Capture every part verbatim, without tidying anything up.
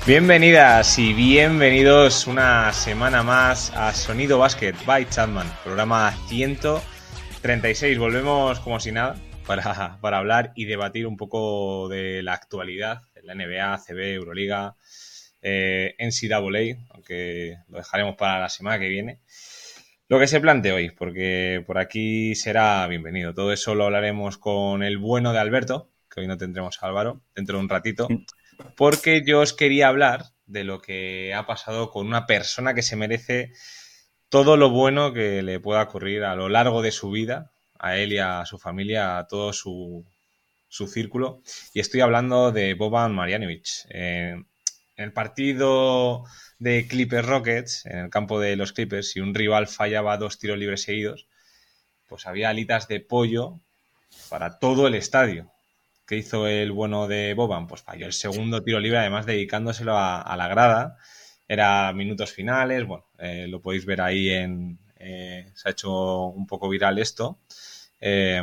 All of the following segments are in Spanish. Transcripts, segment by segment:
Bienvenidas y bienvenidos una semana más a Sonido Básquet by Chapman, programa ciento treinta y seis. Volvemos como si nada para, para hablar y debatir un poco de la actualidad en la N B A, C B, Euroliga, eh, N C A A, aunque lo dejaremos para la semana que viene. Lo que se plantee hoy, porque por aquí será bienvenido. Todo eso lo hablaremos con el bueno de Alberto, que hoy no tendremos a Álvaro, dentro de un ratito. Porque yo os quería hablar de lo que ha pasado con una persona que se merece todo lo bueno que le pueda ocurrir a lo largo de su vida, a él y a su familia, a todo su, su círculo. Y estoy hablando de Boban Marjanović. Eh, en el partido de Clippers Rockets, en el campo de los Clippers, si un rival fallaba dos tiros libres seguidos, pues había alitas de pollo para todo el estadio. ¿Qué hizo el bueno de Boban? Pues falló el segundo tiro libre, además dedicándoselo a, a la grada. Era minutos finales, bueno, eh, lo podéis ver ahí en... Eh, se ha hecho un poco viral esto. Eh,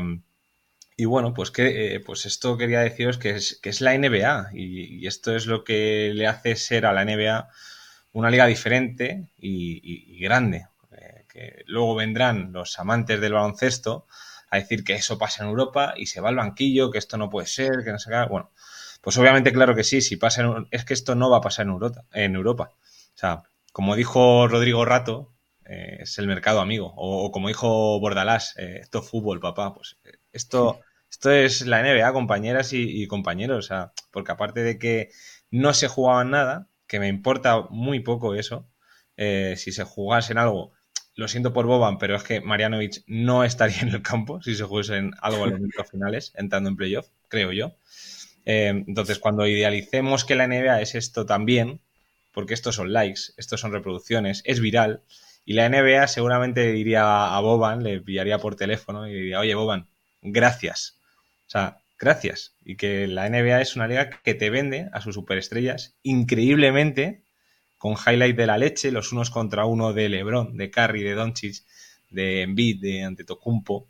y bueno, pues, que, eh, pues esto quería deciros que es, que es la N B A y, y esto es lo que le hace ser a la N B A una liga diferente y, y, y grande. Eh, que luego vendrán los amantes del baloncesto a decir que eso pasa en Europa y se va al banquillo, que esto no puede ser, que no se haga. Bueno, pues obviamente claro que sí, si pasa en, es que esto no va a pasar en Europa, en Europa. O sea, como dijo Rodrigo Rato, eh, es el mercado amigo. O, o como dijo Bordalás, eh, esto es fútbol, papá. Pues eh, esto, esto es la N B A, compañeras y, y compañeros. O sea, porque aparte de que no se jugaban nada, que me importa muy poco eso, eh, si se jugase en algo. Lo siento por Boban, pero es que Marjanović no estaría en el campo si se jugase algo en los minutos finales, entrando en playoff, creo yo. Eh, entonces, cuando idealicemos que la N B A es esto también, porque estos son likes, estos son reproducciones, es viral, y la N B A seguramente diría a Boban, le pillaría por teléfono y diría, oye, Boban, gracias. O sea, gracias. Y que la N B A es una liga que te vende a sus superestrellas increíblemente, con highlight de la leche, los unos contra uno de LeBron, de Curry, de Doncic, de Embiid, de Antetokounmpo.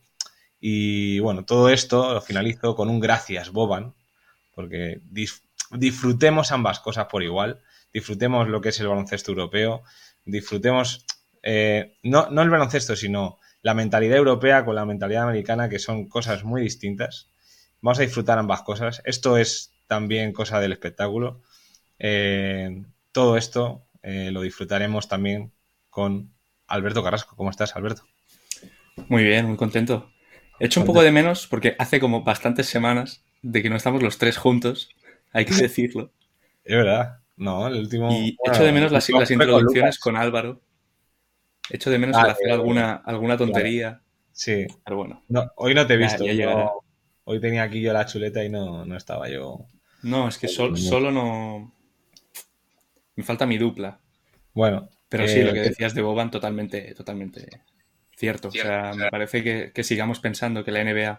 Y bueno, todo esto lo finalizo con un gracias, Boban, porque dis- disfrutemos ambas cosas por igual, disfrutemos lo que es el baloncesto europeo, disfrutemos eh, no, no el baloncesto, sino la mentalidad europea con la mentalidad americana, que son cosas muy distintas. Vamos a disfrutar ambas cosas. Esto es también cosa del espectáculo. Eh, todo esto eh, lo disfrutaremos también con Alberto Carrasco. ¿Cómo estás, Alberto? Muy bien, muy contento. He hecho un poco de menos porque hace como bastantes semanas de que no estamos los tres juntos, hay que decirlo. Es verdad. No, el último... Y bueno, echo de menos las, las introducciones con, con Álvaro. Echo de menos ah, el hacer eh, alguna, alguna tontería. Claro. Sí. Pero bueno. No, hoy no te he visto. Ya, ya Hoy, llegará. no, hoy tenía aquí yo la chuleta y no, no estaba yo. No, es que sol, solo no... Me falta mi dupla. Bueno. Pero eh, sí, lo que decías de Boban, totalmente, totalmente cierto. O sea, me parece que, que sigamos pensando que la N B A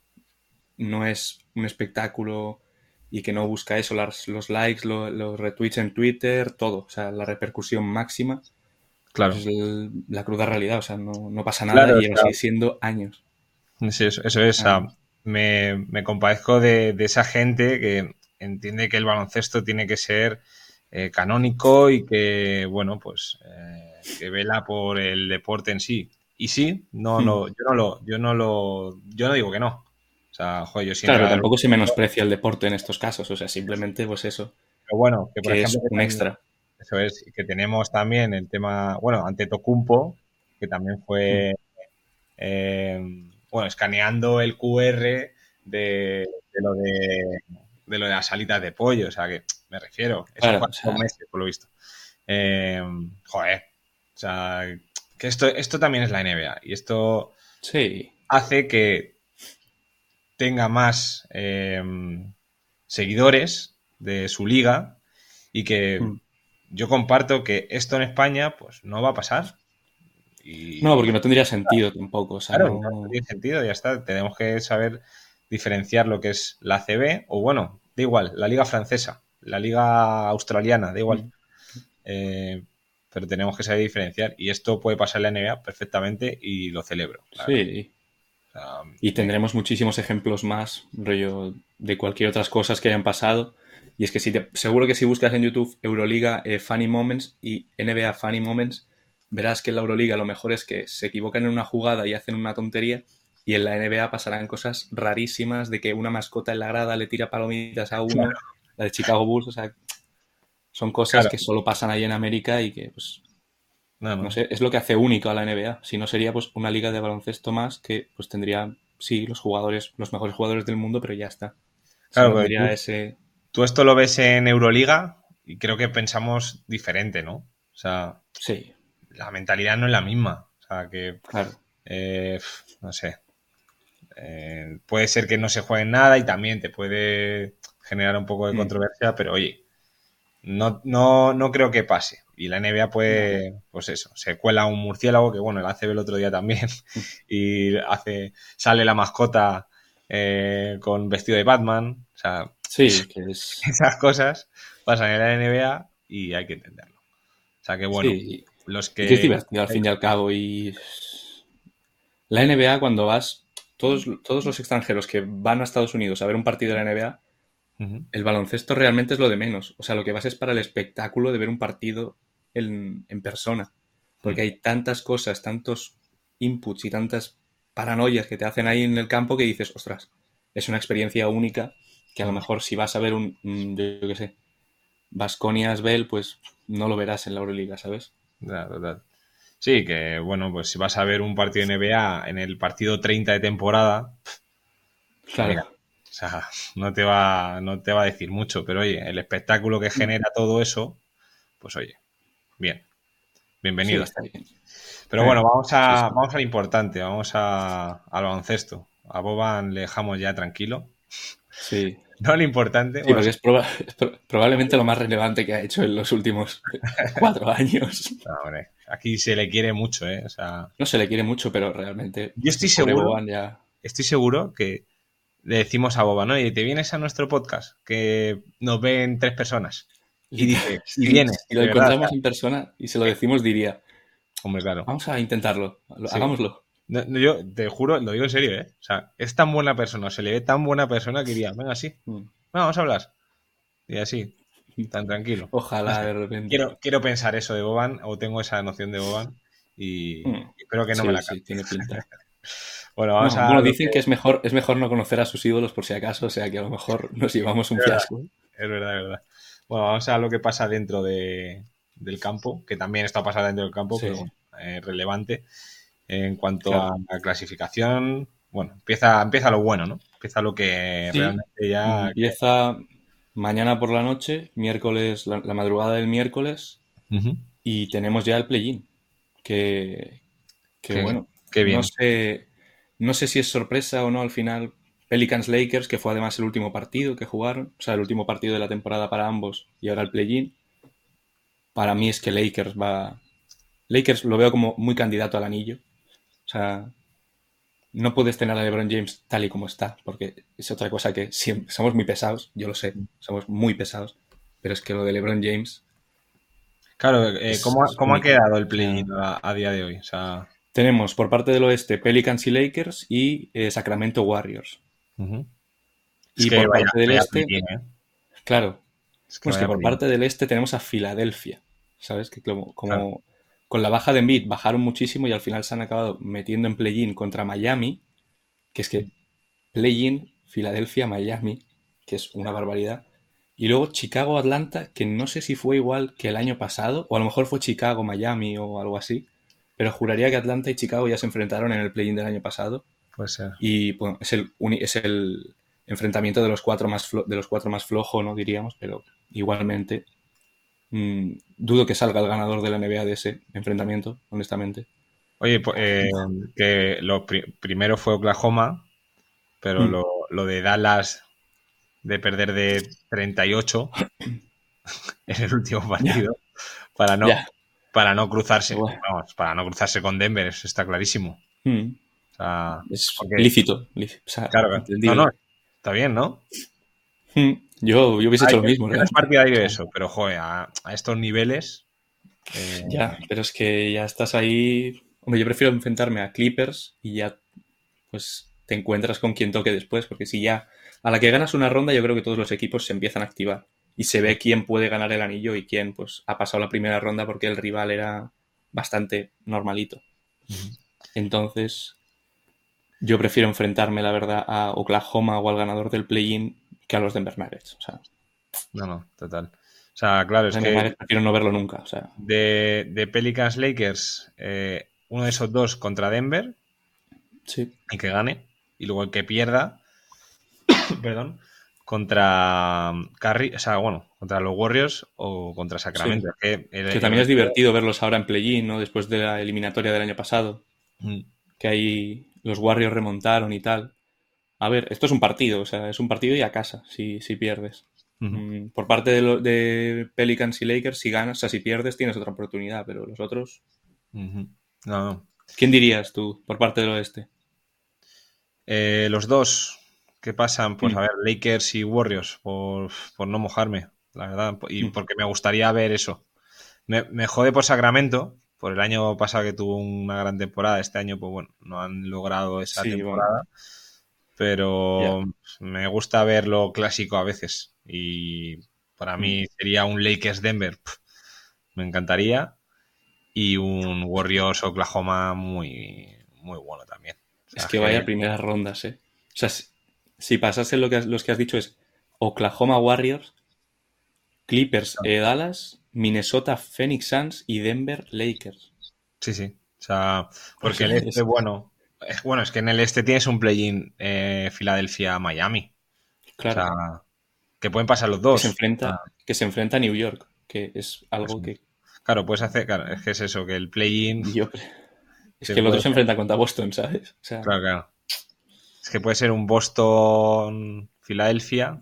no es un espectáculo y que no busca eso, las, los likes, lo, los retweets en Twitter, todo. O sea, la repercusión máxima. Claro. Pues es el, la cruda realidad. O sea, no, no pasa nada Claro, y lleva así siendo años. Sí, eso, eso es. Ah. O sea, me, me compadezco de, de esa gente que entiende que el baloncesto tiene que ser eh, canónico y que, bueno, pues eh, que vela por el deporte en sí. Y sí, no, Hmm. no, yo no lo, yo no lo, yo no digo que no. O sea, joder, yo siempre. Claro, pero tampoco se menosprecia el deporte en estos casos. O sea, simplemente, pues eso. Pero bueno, que por Que ejemplo, es un extra. Eso es, que tenemos también el tema, bueno, Antetokounmpo, que también fue, eh, bueno, escaneando el Q R de, de lo de, de lo de las alitas de pollo, o sea, que me refiero, eso Claro, fue o hace sea, dos meses, por lo visto. Eh, joder, o sea, que esto, esto también es la N B A y esto sí. hace que tenga más eh, seguidores de su liga y que Hmm. yo comparto que esto en España pues no va a pasar. Y, No, porque no tendría sentido tampoco. O sea, claro, no... no tiene sentido, ya está. Tenemos que saber diferenciar lo que es la C B o, bueno, da igual, la liga francesa, la liga australiana, da igual. Hmm. Eh, pero tenemos que saber diferenciar y esto puede pasar en la N B A perfectamente y lo celebro. Claro. Sí. O sea, Y me... tendremos muchísimos ejemplos más, rollo, de cualquier otras cosas que hayan pasado Y es que si te, seguro que si buscas en YouTube Euroliga eh, Funny Moments y N B A Funny Moments, verás que en la Euroliga lo mejor es que se equivocan en una jugada y hacen una tontería, y en la N B A pasarán cosas rarísimas de que una mascota en la grada le tira palomitas a uno, claro. La de Chicago Bulls, o sea, son cosas claro. que solo pasan ahí en América y que, pues, no, no. no sé, es lo que hace único a la N B A. Si no, sería pues una liga de baloncesto más que pues tendría, sí, los jugadores, los mejores jugadores del mundo, pero ya está. Claro, no tú, ese... tú esto lo ves en Euroliga y creo que pensamos diferente, ¿no? O sea, sí. La mentalidad no es la misma. O sea, que, claro. eh, no sé, eh, puede ser que no se juegue nada y también te puede generar un poco de mm. controversia, pero oye, no, no, no creo que pase. Y la N B A puede, no. pues eso, se cuela un murciélago, que bueno, el A C B el otro día también, y hace sale la mascota eh, con vestido de Batman. O sea, sí, que es... esas cosas pasan en la N B A y hay que entenderlo. O sea que bueno, sí. los que... que es divertido al fin y al cabo. Y la N B A, cuando vas, todos, todos los extranjeros que van a Estados Unidos a ver un partido de la N B A, uh-huh. el baloncesto realmente es lo de menos. O sea, lo que vas es para el espectáculo de ver un partido en, en persona. Porque uh-huh. hay tantas cosas, tantos inputs y tantas paranoias que te hacen ahí en el campo que dices, ostras, es una experiencia única que a lo mejor si vas a ver un, yo qué sé, Baskonia Asbel, pues no lo verás en la Euroliga, ¿sabes? Claro, claro. Sí, que bueno, pues si vas a ver un partido de N B A en el partido treinta de temporada, claro. Mira, o sea, no te va, no te va a decir mucho, pero oye, el espectáculo que genera todo eso, pues oye, bien, bienvenido. Sí, está bien. Pero bueno, vamos a, sí, sí. vamos a lo importante, vamos a, al baloncesto. A Boban le dejamos ya tranquilo. Sí. No lo importante. Sí, bueno, porque es, proba- es pro- probablemente lo más relevante que ha hecho en los últimos cuatro años. No, hombre, aquí se le quiere mucho, ¿eh? O sea, no se le quiere mucho, pero realmente. Yo estoy seguro. Ya... Estoy seguro que le decimos a Boban, oye, ¿te vienes a nuestro podcast? Que nos ven tres personas. Y dice, sí, y vienes. Si lo encontramos verdad, en persona y se lo decimos, diría. Hombre, claro. Vamos a intentarlo, sí. hagámoslo. No, no, yo te juro, lo digo en serio, ¿eh? O sea, es tan buena persona, se le ve tan buena persona que diría, venga, sí, mm. bueno, vamos a hablar. Y así, tan tranquilo. Ojalá o sea, de repente. Quiero, quiero pensar eso de Boban, o tengo esa noción de Boban, y mm. espero que no sí, me la sí, tiene pinta. Bueno, vamos no, a... bueno, dicen que... que es mejor es mejor no conocer a sus ídolos por si acaso, o sea que a lo mejor nos llevamos un es fiasco. Verdad, es verdad, es verdad. Bueno, vamos a lo que pasa dentro de, del campo, que también está pasando dentro del campo, sí. pero bueno, eh, relevante. En cuanto claro. a la clasificación, bueno, empieza, empieza lo bueno, ¿no? Empieza lo que sí, realmente ya... Empieza mañana por la noche, miércoles, la, la madrugada del miércoles, uh-huh. y tenemos ya el play-in, que, que qué, bueno, qué bien. No sé, no sé si es sorpresa o no al final. Pelicans-Lakers, que fue además el último partido que jugaron, o sea, el último partido de la temporada para ambos, y ahora el play-in. Para mí es que Lakers va... Lakers lo veo como muy candidato al anillo. O sea, no puedes tener a LeBron James tal y como está, porque es otra cosa que siempre, somos muy pesados, yo lo sé, somos muy pesados, pero es que lo de LeBron James... Claro, eh, ¿cómo, ¿cómo ha quedado el play-in a, a día de hoy? O sea... Tenemos por parte del oeste Pelicans y Lakers y eh, Sacramento Warriors. Uh-huh. Y es que por vaya, parte del vaya este... Play-in, ¿eh? Claro, es que, pues que por play-in. parte del este tenemos a Filadelfia, ¿sabes? Que como... como claro. Con la baja de Embiid bajaron muchísimo y al final se han acabado metiendo en play-in contra Miami, que es que play-in, Filadelfia, Miami, que es una barbaridad. Y luego Chicago-Atlanta, que no sé si fue igual que el año pasado, o a lo mejor fue Chicago-Miami o algo así, pero juraría que Atlanta y Chicago ya se enfrentaron en el play-in del año pasado. Puede ser. Y bueno, es el, uni- es el enfrentamiento de los cuatro más flo- de los cuatro más flojo, ¿no? Diríamos, pero igualmente... Mm, dudo que salga el ganador de la N B A de ese enfrentamiento, honestamente. Oye, pues, eh, que lo pri- primero fue Oklahoma, pero mm. lo, lo de Dallas de perder de treinta y ocho en el último partido yeah. para no yeah. para no cruzarse, bueno. vamos, para no cruzarse con Denver, eso está clarísimo. Mm. O sea, es porque, lícito, lícito. O sea, claro, no, no, está bien, ¿no? Mm. Yo, yo hubiese Ay, hecho lo mismo. No es partidario eso, pero joder, a, a estos niveles... Eh... Ya, pero es que ya estás ahí... Hombre, yo prefiero enfrentarme a Clippers y ya pues te encuentras con quien toque después, porque si ya a la que ganas una ronda yo creo que todos los equipos se empiezan a activar y se ve quién puede ganar el anillo y quién pues ha pasado la primera ronda porque el rival era bastante normalito. Uh-huh. Entonces, yo prefiero enfrentarme, la verdad, a Oklahoma o al ganador del play-in que a los Denver Nuggets. O sea, no, no, total. O sea, claro, es Denver que... Nuggets prefiero no verlo nunca. O sea. De, de Pelicans Lakers, eh, uno de esos dos contra Denver, sí. el que gane, y luego el que pierda, perdón, contra Curry, o sea, bueno, contra los Warriors o contra Sacramento. Sí. Que, el, que el, también el... es divertido verlos ahora en play-in, ¿no? Después de la eliminatoria del año pasado. Mm. Que ahí los Warriors remontaron y tal. A ver, esto es un partido, o sea, es un partido y a casa si, si pierdes. Uh-huh. Mm, por parte de, lo, de Pelicans y Lakers, si ganas, o sea, si pierdes tienes otra oportunidad, pero los otros... Uh-huh. No, no. ¿Quién dirías tú por parte del oeste? Eh, los dos que pasan, pues mm. a ver, Lakers y Warriors, por, por no mojarme, la verdad, y mm. porque me gustaría ver eso. Me, me jode por Sacramento, por el año pasado que tuvo una gran temporada, este año, pues bueno, no han logrado esa sí, temporada, bueno. Pero yeah. me gusta ver lo clásico a veces, y para mm. mí sería un Lakers-Denver, me encantaría, y un Warriors-Oklahoma muy, muy bueno también. O sea, es que vaya que... primeras rondas, ¿eh? O sea, si, si pasasen lo que has, los que has dicho es Oklahoma Warriors, Clippers eh, Dallas, Minnesota Phoenix Suns y Denver Lakers. Sí, sí. O sea, porque el este, bueno, es, bueno, es que en el este tienes un play-in eh, Filadelfia-Miami. Claro. O sea, que pueden pasar los dos. Que se enfrenta, ah. que se enfrenta a New York, que es algo pues, que... Claro, puedes hacer, claro, es que es eso, que el play-in... Yo... Es que el otro se enfrenta contra Boston, ¿sabes? O sea... Claro, claro. Es que puede ser un Boston-Filadelfia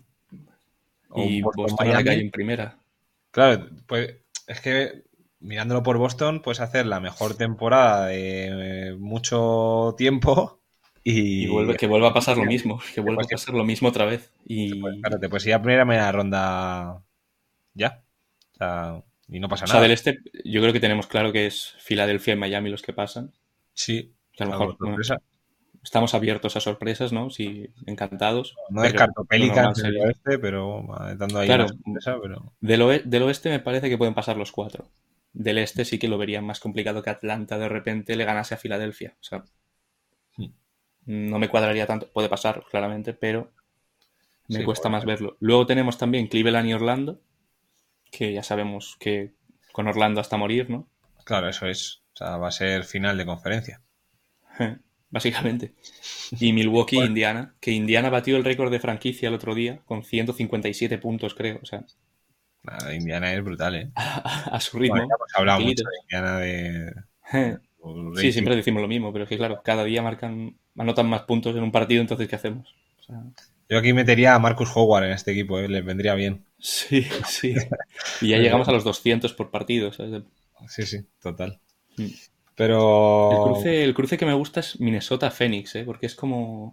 y Boston, Boston Miami en primera. Claro, pues es que mirándolo por Boston puedes hacer la mejor temporada de mucho tiempo y, y vuelve, que vuelva a pasar lo mismo, que vuelva a pasar lo mismo otra vez. Y... Te puedes, claro, te puedes ir a primera media ronda ya. O sea, y no pasa o nada. O sea, del este yo creo que tenemos claro que es Filadelfia y Miami los que pasan. Sí. Que a lo mejor bueno, estamos abiertos a sorpresas, ¿no? Sí, encantados. No descarto Pelicans del oeste, pero dando ahí claro, una sorpresa, pero... Del, oe del oeste me parece que pueden pasar los cuatro. Del este sí que lo vería más complicado que Atlanta de repente le ganase a Filadelfia. O sea, sí. no me cuadraría tanto. Puede pasar, claramente, pero me sí, cuesta más verlo. Luego tenemos también Cleveland y Orlando, que ya sabemos que con Orlando hasta morir, ¿no? Claro, eso es. O sea, va a ser final de conferencia. Básicamente. Y Milwaukee, bueno. Indiana, que Indiana batió el récord de franquicia el otro día con ciento cincuenta y siete puntos, creo. O sea, nada, Indiana es brutal, ¿eh? A, a su ritmo. Bueno, ya hemos hablado mucho de Indiana de... Sí, siempre decimos lo mismo, pero es que claro, cada día marcan, anotan más puntos en un partido, entonces ¿qué hacemos? O sea... Yo aquí metería a Marcus Howard en este equipo, ¿eh? Les vendría bien. Sí, sí. Y ya llegamos a los doscientos por partido, ¿sabes? Sí, sí, total. Mm. Pero... El cruce, el cruce que me gusta es Minnesota-Phoenix, ¿eh? Porque es como...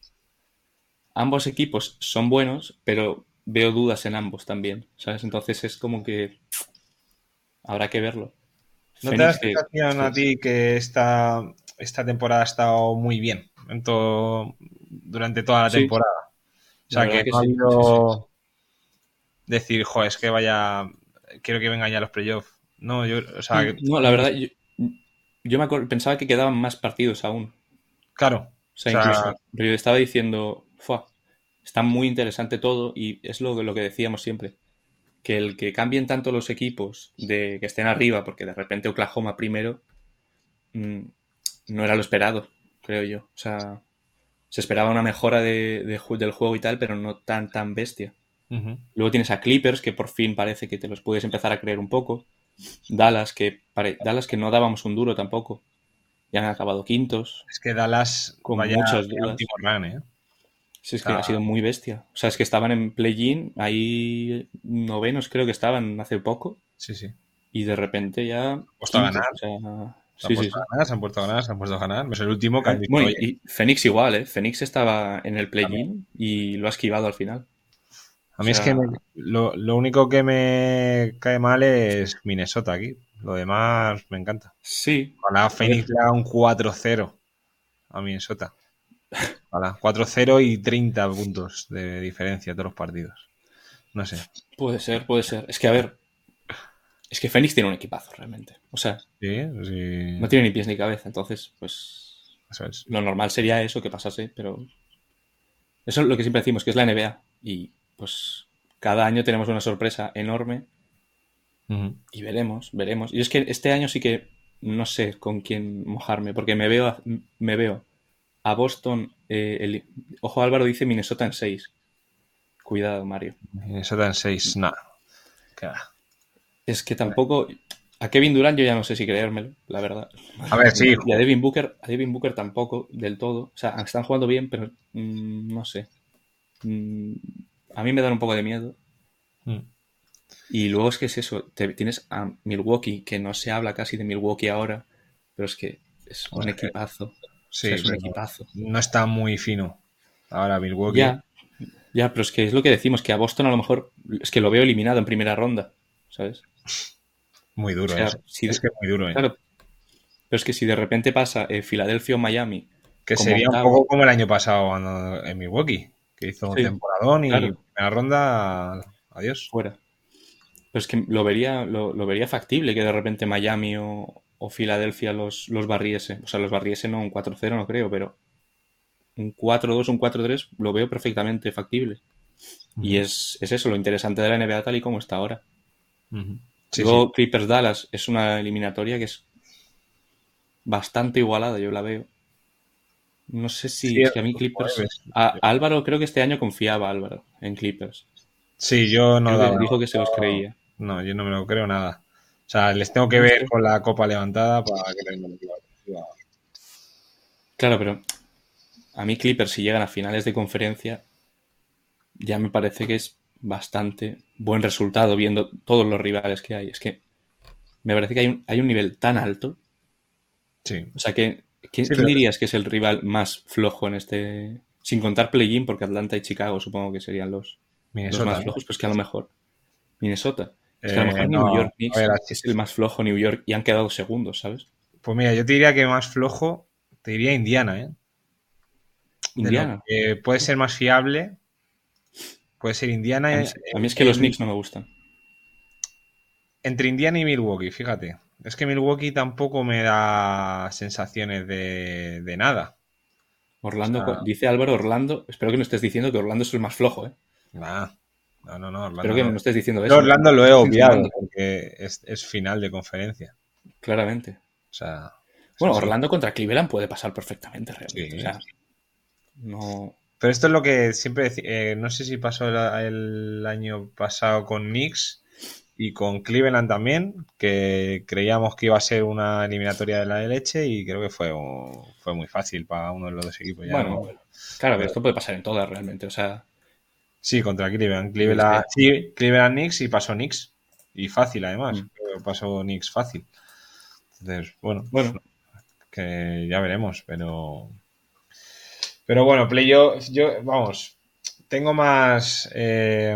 Ambos equipos son buenos, pero veo dudas en ambos también, ¿sabes? Entonces es como que... Habrá que verlo. ¿No Phoenix te da la sensación que... a ti que esta, esta temporada ha estado muy bien en todo, durante toda la sí. temporada? O sea, que, que no ha habido... Sí, sí. Decir, joder, es que vaya... Quiero que vengan ya los playoffs. No, yo... O sea, que... No, la verdad... Yo... Yo me acuerdo, pensaba que quedaban más partidos aún. Claro. O sea, o sea... incluso. Pero yo estaba diciendo, Fua, está muy interesante todo y es lo, lo que decíamos siempre. Que el que cambien tanto los equipos de que estén arriba, porque de repente Oklahoma primero, mmm, no era lo esperado, creo yo. O sea, se esperaba una mejora de, de, del juego y tal, pero no tan, tan bestia. Uh-huh. Luego tienes a Clippers, que por fin parece que te los puedes empezar a creer un poco. Dallas que, pare... Dallas, que no dábamos un duro tampoco. Ya han acabado quintos. Es que Dallas con vaya muchas dudas. Run, ¿eh? Sí, es o sea... que ha sido muy bestia. O sea, es que estaban en play-in, ahí novenos creo que estaban hace poco. Sí, sí. Y de repente ya... Han puesto a ganar. O sea... Se han, sí, puesto sí, a ganar, se han puesto a ganar, se han puesto a ganar. Es el último que han dicho, bueno, y Phoenix igual, ¿eh? Phoenix estaba en el play-in y lo ha esquivado al final. A mí o sea... es que me, lo, lo único que me cae mal es Minnesota aquí. Lo demás me encanta. Sí. Ojalá Phoenix le haga un cuatro cero a Minnesota. Ojalá. cuatro cero y treinta puntos de diferencia de todos los partidos. No sé. Puede ser, puede ser. Es que, a ver, es que Phoenix tiene un equipazo realmente. O sea, Sí, sí. no tiene ni pies ni cabeza. Entonces, pues, Eso es. lo normal sería eso que pasase, pero eso es lo que siempre decimos, que es la N B A. Y, pues, cada año tenemos una sorpresa enorme Uh-huh. y veremos, veremos. Y es que este año sí que no sé con quién mojarme, porque me veo a, me veo a Boston. Eh, el, ojo, Álvaro dice Minnesota en seis. Cuidado, Mario. Minnesota en seis, nada. Es que tampoco. A Kevin Durant yo ya no sé si creérmelo, la verdad. A ver, sí. Y a Devin Booker, a Devin Booker tampoco del todo. O sea, están jugando bien, pero mmm, no sé. Mm, a mí me dan un poco de miedo. Mm. Y luego es que es eso. Te, tienes a Milwaukee, que no se habla casi de Milwaukee ahora, pero es que es un Joder. equipazo. Sí, o sea, es un pero equipazo. No está muy fino. Ahora Milwaukee. Ya, ya, pero es que es lo que decimos, que a Boston a lo mejor es que lo veo eliminado en primera ronda, ¿sabes? Muy duro, O sea, ¿eh? si Es de, que muy duro, ¿eh? claro, pero es que si de repente pasa eh, Filadelfia o Miami Que como sería un octavo, poco como el año pasado cuando- en Milwaukee, que hizo un sí, temporadón y claro, primera ronda, adiós. fuera. Pero es que lo vería, lo, lo vería factible que de repente Miami o, o Filadelfia los, los barriese. O sea, los barriese no, un cuatro cero no creo, pero un cuatro dos, un cuatro tres lo veo perfectamente factible. Uh-huh. Y es, es eso, lo interesante de la N B A tal y como está ahora. Uh-huh. Sí, Luego sí. Clippers Dallas es una eliminatoria que es bastante igualada, yo la veo. No sé si Sí, es que a mí Clippers. pues, A, a Álvaro, creo que este año confiaba Álvaro en Clippers. sí, yo no Creo que daba. dijo que se los No, creía. no, yo no me lo creo nada. O sea, les tengo que No ver sé. con la copa levantada para que me lo diga. Claro, pero a mí Clippers, si llegan a finales de conferencia, ya me parece que es bastante buen resultado viendo todos los rivales que hay. Es que me parece que hay un, hay un nivel tan alto. Sí. O sea, que ¿quién, Sí, quién pero dirías que es el rival más flojo en este? Sin contar play-in, porque Atlanta y Chicago supongo que serían los, los Minnesota, más ¿no? flojos, pues que a lo mejor Minnesota. Es que a lo Eh, mejor New no, York a ver, Knicks es el más flojo New York y han quedado segundos, ¿sabes? pues mira, yo te diría que más flojo, te diría Indiana, ¿eh? De lo Indiana. que puede ser más fiable, puede ser Indiana. A mí, eh, a mí es que los el- Knicks no me gustan. entre Indiana y Milwaukee, fíjate. Es que Milwaukee tampoco me da sensaciones de, de nada. O Orlando, sea, dice Álvaro Orlando, espero que no estés diciendo que Orlando es el más flojo, ¿eh? nah, no, no, no, Espero Orlando que no. no estés diciendo Yo eso, ¿eh? Orlando lo Te he estás obviado insinuando, porque es, es final de conferencia. claramente. O sea, es Bueno, así. Orlando contra Cleveland puede pasar perfectamente, realmente. O Sí. sea, no. Pero esto es lo que siempre deci- eh, no sé si pasó el, el año pasado con Knicks y con Cleveland también, que creíamos que iba a ser una eliminatoria de la leche y creo que fue, un- fue muy fácil para uno de los dos equipos. Ya Bueno, no, claro, pero esto puede pasar en todas realmente. O sea, sí, contra Cleveland. yo qué Cleveland, sé. sí, Cleveland Knicks y pasó Knicks. Y fácil además. Mm. Creo que pasó Knicks fácil. Entonces, bueno, Bueno, que ya veremos, pero... Pero bueno, playoff, yo, vamos, tengo más... eh,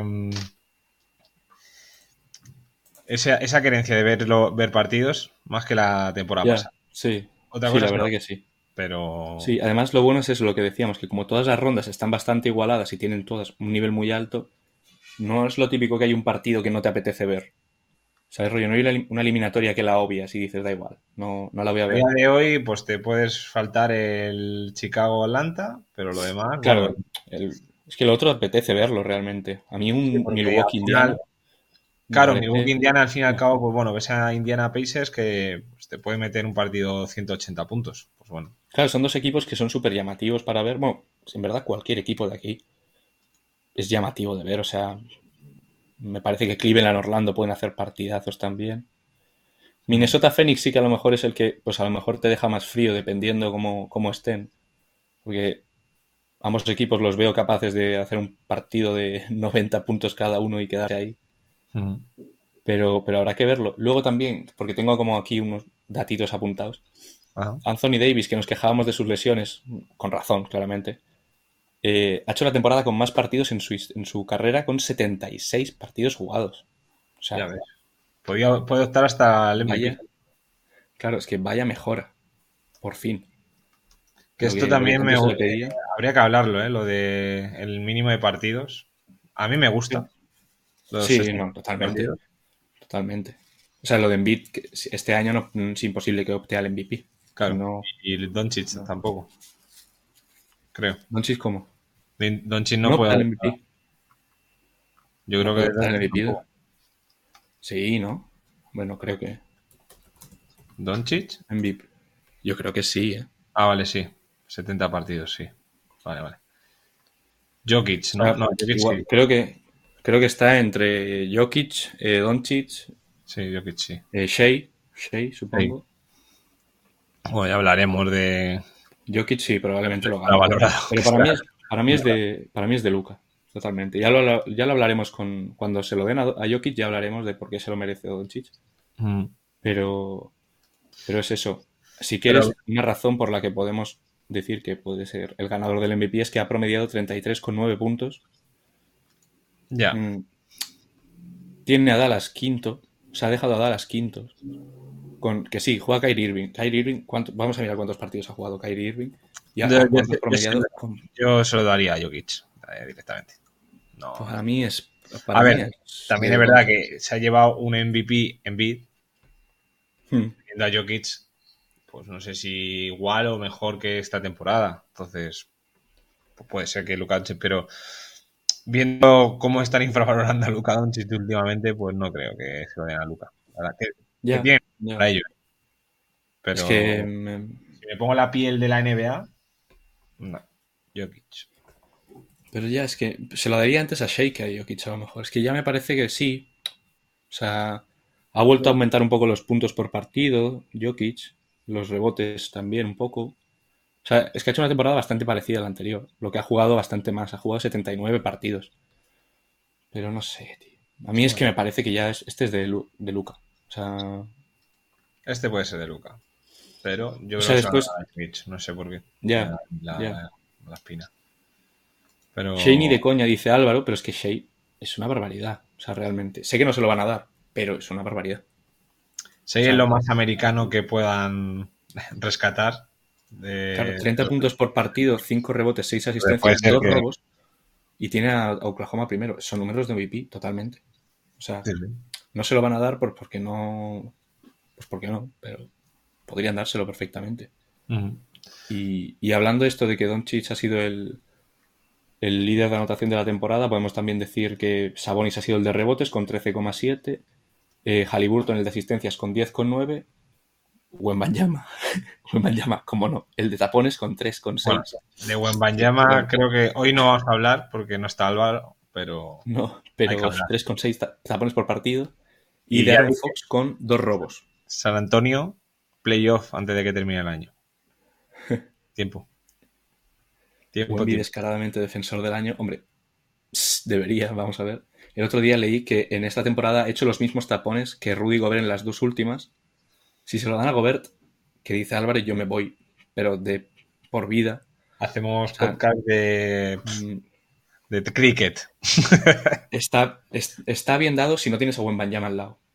esa, esa querencia de verlo, ver partidos más que la temporada ya, pasada. sí. Otra Sí, cosa la es que no, verdad que sí. pero... Sí, además lo bueno es eso, lo que decíamos, que como todas las rondas están bastante igualadas y tienen todas un nivel muy alto, no es lo típico que hay un partido que no te apetece ver. ¿Sabes, rollo? No hay una una eliminatoria que la obvias y dices, da igual, no, no la voy a A día ver. de hoy, pues te puedes faltar el Chicago-Atlanta, pero lo demás, bueno, Claro, el- es que lo otro apetece verlo realmente. A mí sí, un porque al Milwaukee-Indiana final, me claro, Milwaukee parece... Indiana al fin y al cabo, pues bueno, ves a Indiana Pacers que pues, te puede meter un partido ciento ochenta puntos. Pues bueno, Claro, son dos equipos que son súper llamativos para ver. Bueno, en verdad cualquier equipo de aquí es llamativo de ver. O sea, me parece que Cleveland, Orlando pueden hacer partidazos también. Minnesota Phoenix sí que a lo mejor es el que, pues a lo mejor te deja más frío dependiendo cómo, cómo estén. Porque ambos equipos los veo capaces de hacer un partido de noventa puntos cada uno y quedarse ahí. Ujú. Pero, pero habrá que verlo. Luego también, porque tengo como aquí unos datitos apuntados. Ajá. Anthony Davis, que nos quejábamos de sus lesiones, con razón, claramente, eh, ha hecho la temporada con más partidos en su, en su carrera, con setenta y seis partidos jugados. O Ya sea, ves. Podía, puede optar hasta el M V P. vaya, claro, es que vaya mejora, por fin. Que Lo esto que, lo que también me tanto se le eh, pedía. habría que hablarlo, ¿eh? Lo de el mínimo de partidos. A mí me Sí. gusta. Los Sí, sesenta no, totalmente. partidos. Totalmente. O sea, lo de Embiid, que este año no, es imposible que opte al M V P. Claro. No, Y Doncic no. tampoco, creo. Doncic, ¿cómo? Doncic no No puede opta al optar. M V P. Yo No creo puede que optar al Doncic M V P. tampoco. Sí, ¿no? Bueno, creo que ¿Doncic? M V P. Yo creo que sí, ¿eh? Ah, vale, sí. setenta partidos, sí. Vale, vale. Jokic, O ¿no? sea, No, Jokic igual, sí. creo que creo que está entre Jokic, eh, Doncic, Sí, Jokic sí. eh, Shea, Shea, Sí. supongo. Bueno, ya hablaremos de... Jokic sí, probablemente lo gane. valorado. Pero para mí es, para mí es de, para mí es de Luka, totalmente. Ya lo, ya lo hablaremos con cuando se lo den a, a Jokic, ya hablaremos de por qué se lo merece Doncic. Mm. Pero, pero es eso. Si Pero- quieres una razón por la que podemos decir que puede ser el ganador del M V P es que ha promediado treinta y tres coma nueve puntos. Ya. Mm, Tiene a Dallas quinto. Se ha dejado a Dallas quintos. Con, que sí, juega Kyrie Irving. Kyrie Irving, ¿cuánto- vamos a mirar cuántos partidos ha jugado Kyrie Irving. Y a, Yo, a yo- cuánto ha yo- promediado. yo- Con- yo se lo daría a Jokic eh, directamente. No. para mí es. Para A mí ver, es también de es verdad Doncic. que se ha llevado un M V P en bid, Hmm. viendo a Jokic, pues no sé si igual o mejor que esta temporada. Entonces, pues puede ser que Luka Doncic, pero viendo cómo están infravalorando a Luka Doncic últimamente, pues no creo que se lo den a Luka. La verdad, que, que Ya, bien ya. para ellos. Pero Es que. mm, si me pongo la piel de la N B A, no, Jokic. Pero ya es que se lo daría antes a Shea que a Jokic a lo mejor. Es que ya me parece que sí. O sea, ha vuelto a aumentar un poco los puntos por partido, Jokic, los rebotes también un poco. O sea, es que ha hecho una temporada bastante parecida a la anterior. Lo que ha jugado bastante más. Ha jugado setenta y nueve partidos. Pero no sé, tío. A mí es que me parece que ya es, este es de, Lu- de Luka. O sea, Este puede ser de Luka. Pero yo creo O sea, que se va después- a dar a Jokic, no sé por qué. ya, La, ya. la- la espina. Pero Shea ni de coña, dice Álvaro, pero es que Shea es una barbaridad. O sea, realmente. Sé que no se lo van a dar, pero es una barbaridad. si o sea, es lo más americano que puedan rescatar. De, Claro, treinta de- puntos por partido, cinco rebotes, seis puede asistencias, ser dos que- robos. Y tiene a a Oklahoma primero. Son números de M V P, totalmente. O sea, Sí, sí. no se lo van a dar por, porque no. Pues porque no, pero podrían dárselo perfectamente. Ujú. Y, y hablando de esto de que Doncic ha sido el, el líder de anotación de la temporada, podemos también decir que Sabonis ha sido el de rebotes con trece coma siete, eh, Haliburton el de asistencias con diez coma nueve, Wembanyama, Wembanyama, como no, el de tapones con tres coma seis. Bueno, de Wembanyama creo que hoy no vamos a hablar porque no está Álvaro, pero No, Hay que pero hablar. tres coma seis ta- tapones por partido. Y, Y de ya Aaron dije- Fox con dos robos. San Antonio, playoff antes de que termine el año. Tiempo. Tiempo, Wemby tiempo. descaradamente defensor del año. Hombre, pss, debería, vamos a ver. El otro día leí que en esta temporada ha hecho los mismos tapones que Rudy Gobert en las dos últimas. Si se lo dan a Gobert, que dice Álvarez, yo me voy, pero de por vida. Hacemos sea, podcast de, Mm, de cricket. Está, es- está bien dado si no tienes a Wembanyama al lado.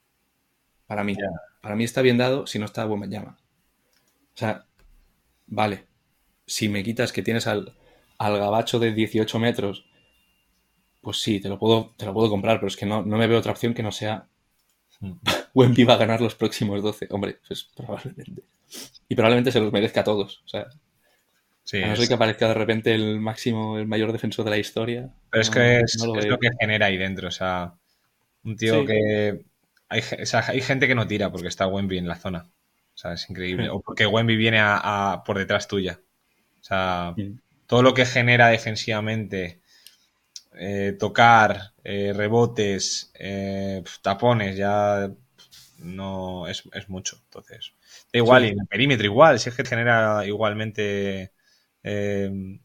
Para mí. Ya. Para mí está bien dado si no está Wembanyama. O sea, vale. Si me quitas que tienes al, al gabacho de dieciocho metros, pues sí, te lo puedo, te lo puedo comprar, pero es que no, no me veo otra opción que no sea Wemby va a ganar los próximos doce. Hombre, pues probablemente. Y probablemente se los merezca a todos. O sea, Sí, a no es- ser que aparezca de repente el máximo, el mayor defensor de la historia. pero es no- que es, no lo es veo. lo que genera ahí dentro. O sea, un tío Sí. que. Hay, ge- o sea, hay gente que no tira porque está Wemby en la zona. O sea, es increíble. Sí. O porque Wemby viene a, a- por detrás tuya. O sea, Mm. todo lo que genera defensivamente, eh, tocar, eh, rebotes, eh, pf, tapones, ya no es, es mucho. Entonces, da igual, Sí. y en el perímetro igual, si es que genera igualmente. eh,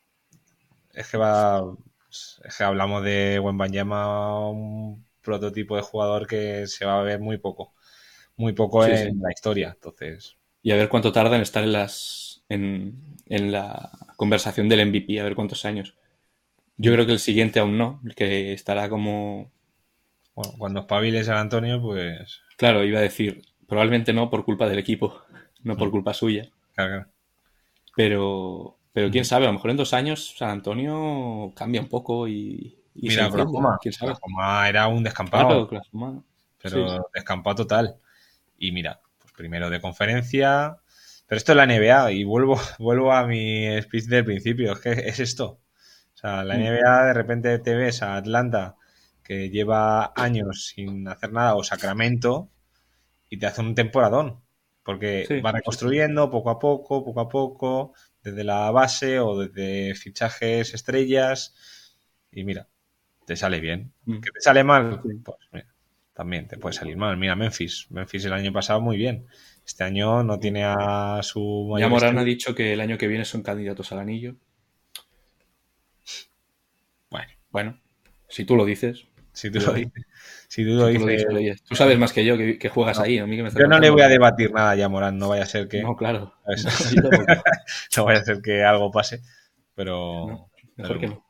es que va. Es que hablamos de Wembanyama, un prototipo de jugador que se va a ver muy poco. Muy poco Sí, en sí. la historia. Entonces, Y a ver cuánto tarda en estar en las en, en la conversación del M V P, a ver cuántos años. Yo creo que el siguiente aún no, que estará como... bueno, cuando espabile San Antonio, pues. Claro, iba a decir, probablemente no por culpa del equipo, no por Mm. culpa suya. Claro, claro. Pero, pero quién Mm. sabe, a lo mejor en dos años San Antonio cambia un poco y, Y Mira, se enciende, Oklahoma. quién sabe. Oklahoma era un descampado. Claro, Oklahoma. Pero Sí. descampado total. Y mira, pues primero de conferencia. Pero esto es la N B A y vuelvo, vuelvo a mi speech del principio. Es que es esto. O sea, la Mm. N B A de repente te ves a Atlanta, que lleva años sin hacer nada, o Sacramento, y te hace un temporadón. Porque Sí, va sí, sí. reconstruyendo poco a poco, poco a poco, desde la base o desde fichajes estrellas. Y mira, te sale bien. Mm. ¿Que te sale mal? Sí. Pues mira, también te puede salir mal. Mira, Memphis. Memphis el año pasado muy bien. Este año no tiene a su Ya mayor Morán ha estrella. dicho que el año que viene son candidatos al anillo. Bueno, Bueno, si tú lo dices. si tú yo- lo dices. Si tú Si lo tú lo dices. dices, oye, tú sabes más que yo que, que juegas No, ahí, a mí que me estás yo no le contando. voy a debatir nada ya, Morán. No vaya a ser que. No, claro. ¿sabes? No, yo tampoco. No vaya a ser que algo pase. Pero. No, pero mejor que bueno. no.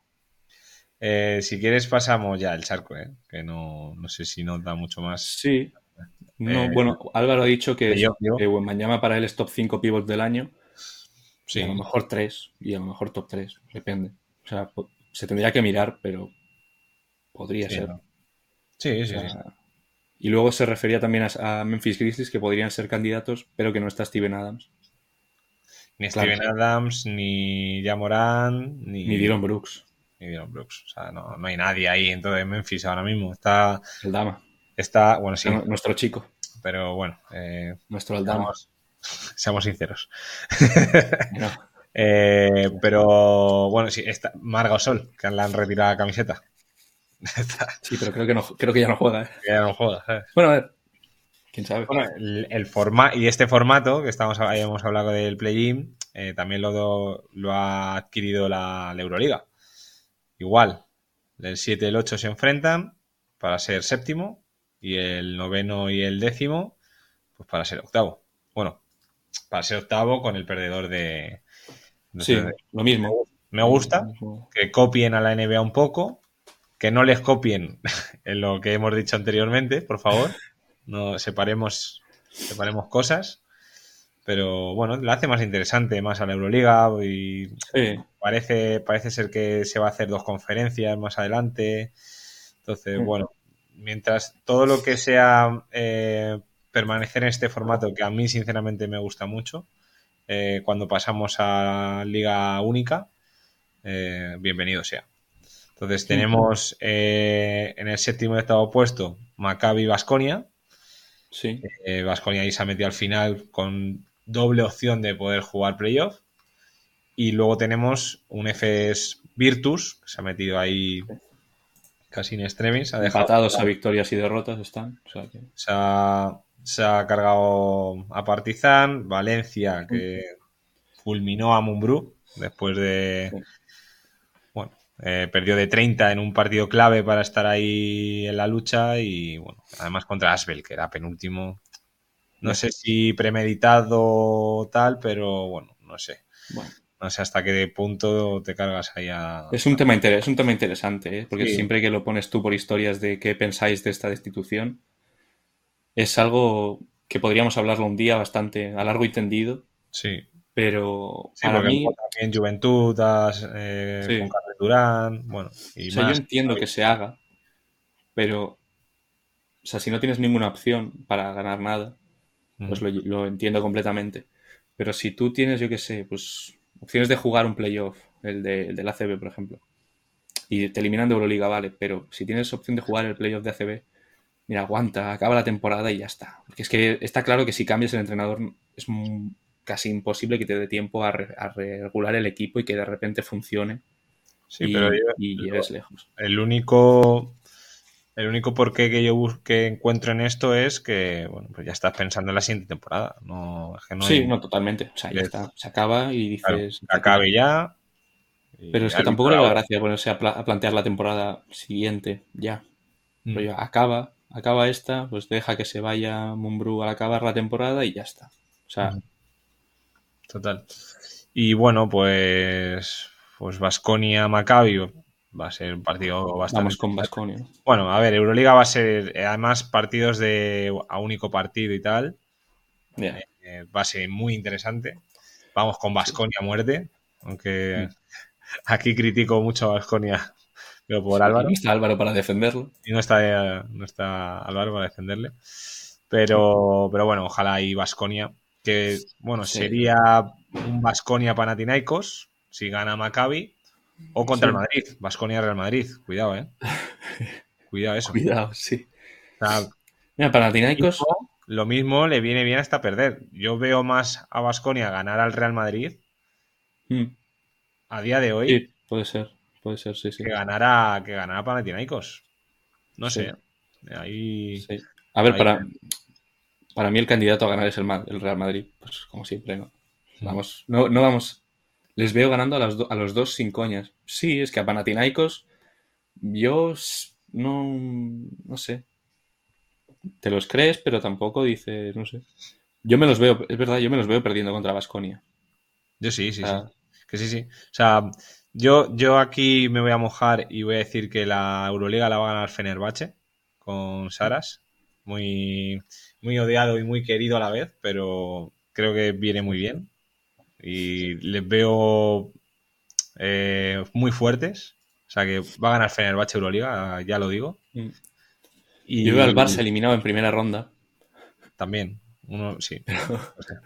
Eh, si quieres, pasamos ya el charco, ¿eh? Que no, no sé si nos da mucho más. Sí. No, Eh, bueno, Álvaro ha dicho que, es, yo, yo. que Wembanyama para él es top cinco pivots del año. Sí. Y a lo mejor tres. Y a lo mejor top tres. Depende. O sea, po- se tendría que mirar, pero podría Sí, ser. ¿no? Sí, O sí, sea, sí. y luego se refería también a, a Memphis Grizzlies, que podrían ser candidatos, pero que no está Steven Adams. Ni Claro. Steven Adams, ni Jamoran, ni, Ni Dillon Brooks. ni Dillon Brooks. O sea, no, no hay nadie ahí en todo en Memphis ahora mismo. Está, Aldama. está bueno, sí, Nu- Nuestro chico. pero bueno, eh, Nuestro Aldama. seamos, seamos sinceros. No. Eh, pero bueno, sí, está Marga Sol, que le han retirado la camiseta. Sí, pero creo que, no, creo que ya no juega. ¿eh? Que ya no juega, ¿sabes? Bueno, a ver. ¿Quién sabe? Bueno, el, el forma y este formato que estamos habíamos hablado del play-in, eh, también lo, lo ha adquirido la, la Euroliga. Igual, el siete y el ocho se enfrentan para ser séptimo y el noveno y el décimo pues para ser octavo. Bueno, para ser octavo con el perdedor de... de Sí, de- lo mismo. Me gusta Lo mismo. que copien a la N B A un poco, que no les copien en lo que hemos dicho anteriormente, por favor. No separemos, separemos cosas. Pero bueno, la hace más interesante, más a la Euroliga y Sí. parece, parece ser que se va a hacer dos conferencias más adelante. Entonces, Mm. bueno, mientras todo lo que sea eh, permanecer en este formato, que a mí sinceramente me gusta mucho, eh, cuando pasamos a Liga Única, eh, bienvenido sea. Entonces tenemos eh, en el séptimo y octavo puesto Maccabi Baskonia. Sí. Baskonia ahí se ha metido al final con doble opción de poder jugar playoff. Y luego tenemos un F S Virtus, que se ha metido ahí casi in extremis. Ha dejado, Empatados a victorias y derrotas están. O sea que... se, ha, se ha cargado a Partizan, Valencia, que fulminó a Mumbrú después de... Sí. Bueno, eh, perdió de treinta en un partido clave para estar ahí en la lucha y, bueno, además contra Asbel, que era penúltimo. No sé si premeditado o tal, pero bueno, no sé. Bueno. No sé hasta qué punto te cargas ahí a... Es un tema, inter- es un tema interesante, ¿eh? Porque Sí. siempre que lo pones tú por historias de qué pensáis de esta destitución, es algo que podríamos hablarlo un día bastante a largo y tendido, Sí. pero Sí, para porque mí, luego también Juventud, has, eh, Sí. con Carles Durán, bueno, y o sea, más. yo entiendo que se haga, pero, o sea, si no tienes ninguna opción para ganar nada, pues Ujú. lo, lo entiendo completamente. Pero si tú tienes, yo qué sé, pues opciones de jugar un playoff, el, de, el del A C B, por ejemplo, y te eliminan de Euroliga, vale, pero si tienes opción de jugar el playoff de A C B, mira, aguanta, acaba la temporada y ya está. Porque es que está claro que si cambias el entrenador es m- casi imposible que te dé tiempo a, re- a regular el equipo y que de repente funcione Sí, y, pero yo, y llegues lejos. el único el único porqué que yo bus- que encuentro en esto es que, bueno, pues ya estás pensando en la siguiente temporada. No, es que no Sí, hay... no, totalmente. O sea, ya es- está. Se acaba y Claro, dices... que acabe ya. y Pero es que al tampoco otro le veo la lado. gracia ponerse a, pla- a plantear la temporada siguiente ya. Mm. Pero ya acaba, acaba esta, pues deja que se vaya Mumbrú al acabar la temporada y ya está. O sea, Ujú. Total. Y bueno, pues pues Baskonia Maccabi va a ser un partido bastante... vamos con Baskonia. Bueno, a ver, Euroliga va a ser eh, además partidos de a único partido y tal. Ya. Eh, va a ser muy interesante. Vamos con Baskonia a muerte, aunque aquí critico mucho a Baskonia pero por Sí, y Álvaro. no está Álvaro para defenderlo. Y no está, no está Álvaro para defenderle. Pero, pero bueno, ojalá y Baskonia, que bueno, Sí, sería un Baskonia Panathinaikos si gana Maccabi o contra el sí. Madrid, Baskonia Real Madrid, cuidado, eh. Cuidado eso. Cuidado, sí. O sea, Mira, Panathinaikos. lo mismo le viene bien hasta perder. Yo veo más a Baskonia ganar al Real Madrid Mm, a día de hoy sí, puede ser. Puede ser, sí, que sí. ganar a, que ganar a Panathinaikos. No sé. Sí, Ahí, sí. A ver, ahí para, para mí el candidato a ganar es el, Ma- el Real Madrid. Pues como siempre, ¿no? Vamos, no, no vamos. Les veo ganando a, las do- a los dos sin coñas. Sí, es que a Panathinaikos yo s- no, no sé. Te los crees, pero tampoco dices, no sé. Yo me los veo, es verdad, yo me los veo perdiendo contra Baskonia. Yo sí, O sí, sí. sea, Que sí, sí. O sea, yo, yo aquí me voy a mojar y voy a decir que la Euroliga la va a ganar Fenerbahce con Saras. Muy, muy odiado y muy querido a la vez, pero creo que viene muy bien. Y les veo eh, muy fuertes. O sea que va a ganar Fenerbahce Euroliga, ya lo digo. mm. Yo veo al Barça Y eliminado en primera ronda, también, uno, sí. O sea,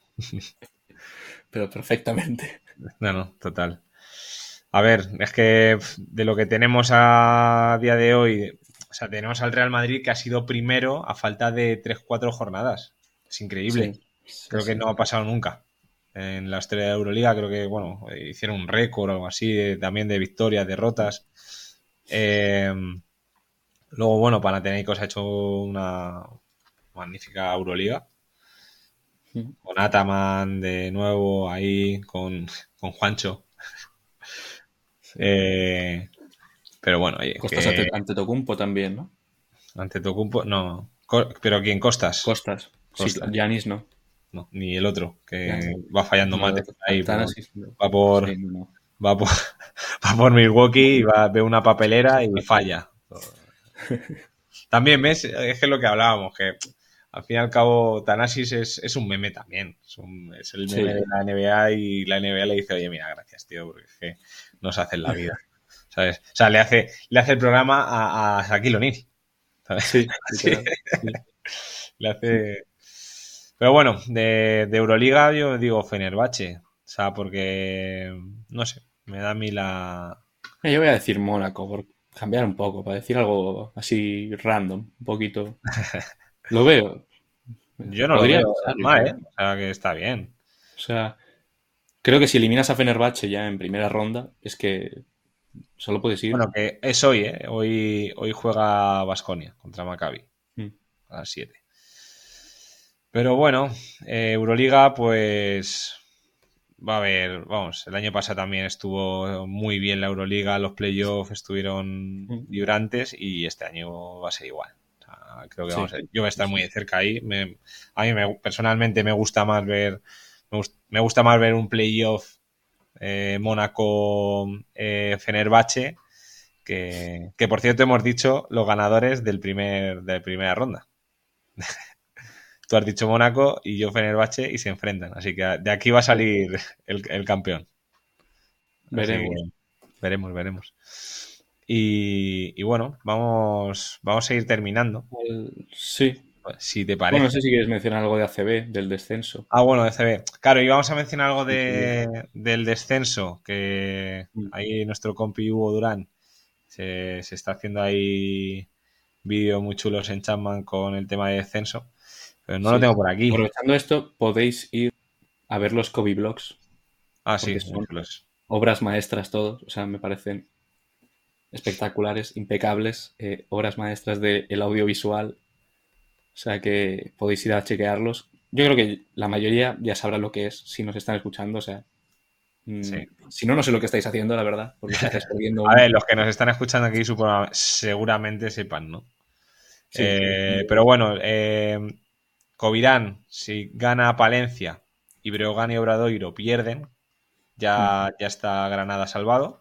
pero perfectamente. no, no, total. A ver, es que de lo que tenemos a día de hoy, o sea, tenemos al Real Madrid que ha sido primero a falta de tres cuatro jornadas. Es increíble. Sí, sí, Creo que sí. no ha pasado nunca. En la historia de Euroliga creo que, bueno, hicieron un récord o algo así, de- también de victorias, derrotas. Eh, luego, bueno, Panathinaikos ha hecho una magnífica Euroliga. Mm. Con Ataman de nuevo ahí, con, con Juancho. Sí. Eh, pero bueno, oye, Costas que ante, Antetokounmpo también, ¿no? ante Tocumpo, no. Co- ¿Pero quién? Costas. Costas. Sí, Costas. Giannis no. No, ni el otro, Giannis. que va fallando No, el mate otro. ahí, pero Thanasis, no. va por, Sí, no. va por, va por Milwaukee y va, ve una papelera y falla. También ves, es que es lo que hablábamos, que al fin y al cabo Thanasis es, es un meme también. Es, un- es el meme de Sí. la N B A y la N B A le dice, oye, mira, gracias, tío, porque es que nos hacen la vida. ¿Sabes? O sea, le hace, le hace el programa a, a Shaquille O'Neal. ¿Sabes? Sí, Sí, literal. Sí. le hace. Pero bueno, de, de Euroliga yo digo Fenerbahce. O sea, porque. No sé, me da a mí la. Eh, Yo voy a decir Mónaco, por cambiar un poco, para decir algo así random, un poquito. Lo veo. Yo no lo Podría veo pasar, yo mal, ¿eh? creo. O sea, que está bien. O sea, creo que si eliminas a Fenerbahce ya en primera ronda, es que solo puedes ir. Bueno, que es hoy, ¿eh? Hoy, hoy juega Baskonia contra Maccabi Mm. a las siete. Pero bueno, eh, Euroliga, pues. Va a haber, vamos, el año pasado también estuvo muy bien la Euroliga, los playoffs estuvieron Mm. vibrantes y este año va a ser igual. O sea, creo que vamos a, Sí, yo voy a sí, estar muy sí. de cerca ahí. Me- a mí me- personalmente me gusta más ver, me, gust- me gusta más ver un playoff eh, Mónaco eh, Fenerbahce que, que por cierto hemos dicho los ganadores del primer de la primera ronda. Tú has dicho Mónaco y yo Fenerbahce y se enfrentan. Así que de aquí va a Sí. salir el, el campeón. Así que Veremos. veremos, veremos. Y, y bueno, vamos, vamos a ir terminando, El- Sí. si te Bueno, no parece. sé si quieres mencionar algo de A C B, del descenso. Ah, bueno, de C B. Claro, íbamos a mencionar algo Sí, sí. de, del descenso, que Mm. ahí nuestro compi Hugo Durán se, se está haciendo ahí vídeos muy chulos en Chapman con el tema de descenso, pero no lo Sí. tengo por aquí. Aprovechando esto, podéis ir a ver los Kobe Blogs, Ah, sí, porque muy son chulos. obras maestras todos. O sea, me parecen espectaculares, impecables, eh, obras maestras del audiovisual. O sea que podéis ir a chequearlos. Yo creo que la mayoría ya sabrá lo que es si nos están escuchando. O sea, mm, Sí. si no, no sé lo que estáis haciendo, la verdad, porque os estáis perdiendo A ver, un... los que nos están escuchando aquí supongo- seguramente sepan, ¿no? Sí, Eh, pero bueno, eh, Covirán, si gana Palencia y Breogán y Obradoiro pierden, mm, ya, ya está Granada salvado.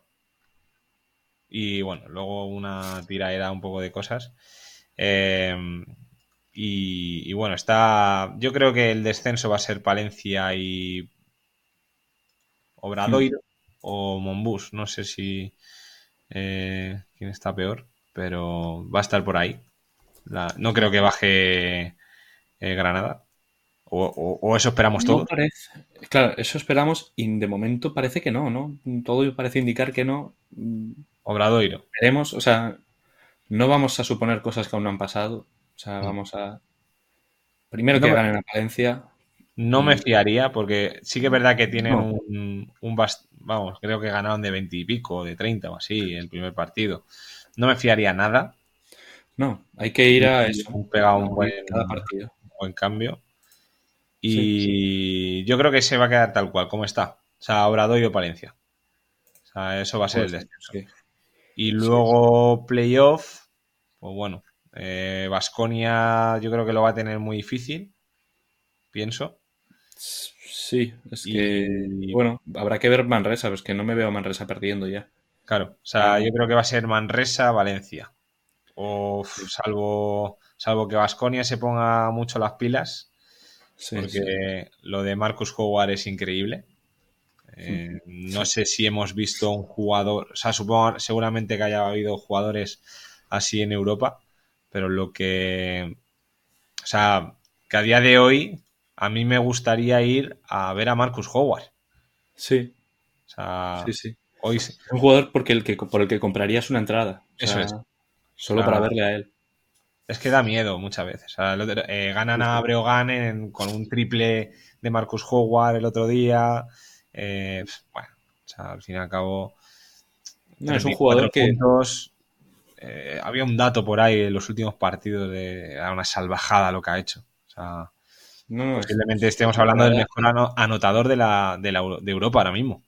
Y bueno, luego una tiraera un poco de cosas. Eh, y, y bueno, está. Yo creo que el descenso va a ser Palencia y mm. Obradoiro o Monbus. No sé si. eh, quién está peor, pero va a estar por ahí. La, no creo que baje eh, Granada. O, o, o, eso esperamos No todos. parece. Claro, eso esperamos y de momento parece que no, ¿no? Todo parece indicar que no. Obradoiro. Veremos, o sea, no vamos a suponer cosas que aún no han pasado. O sea, vamos a... Primero No que me, ganen a Palencia. no me Y... fiaría porque sí que es verdad que tienen No, un, un bast... Vamos, creo que ganaron de veinte y pico, de treinta o así, el primer partido. No me fiaría nada. no, hay que ir a eso. Han pegado un A buen, ir cada partido. un buen cambio. Sí, Y yo creo que se va a quedar tal cual, como está. O sea, Obradoiro Palencia. O sea, eso va a ser el pues descenso. sí. Y Sí, luego playoff, pues bueno, Baskonia yo creo que lo va a tener muy difícil, pienso. sí, es que, Y bueno, habrá que ver Manresa, pues que no me veo a Manresa perdiendo ya. claro, o sea, Ah, yo creo que va a ser Manresa, Valencia. O sí, salvo, salvo que Baskonia se ponga mucho las pilas, sí, sí. porque lo de Marcus Howard es increíble. Eh, no Sí. sé si hemos visto un jugador, o sea, supongo seguramente que haya habido jugadores así en Europa, pero lo que, o sea, que a día de hoy a mí me gustaría ir a ver a Marcus Howard. Sí, O sea, sí, sí. hoy Es un jugador porque el que, por el que comprarías una entrada. O eso sea, es. O solo para sea, verle a él. es que da miedo muchas veces. O sea, el otro- eh, ganan Sí, a sí. Breogán en- con un triple de Marcus Howard el otro día. Eh, bueno, o sea, al fin y al cabo, No, es treinta un y cuatro jugador que... puntos. Eh, había un dato por ahí en los últimos partidos de era una salvajada lo que ha hecho. O sea, No, no, es, posiblemente esta estemos hablando del temporada mejor ano- anotador de, la, de, la, de Europa ahora mismo.